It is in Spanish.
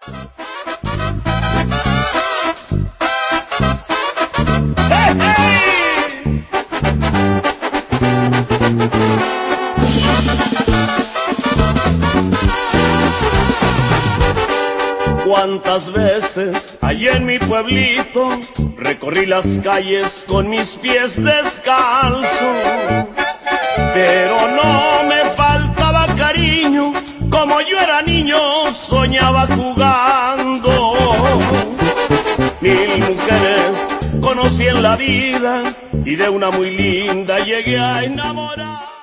Cuántas veces allí en mi pueblito recorrí las calles con mis pies descalzos, pero no me faltaba cariño, como yo era niño soñaba jugando. Mil mujeres conocí en la vida y de una muy linda llegué a enamorar.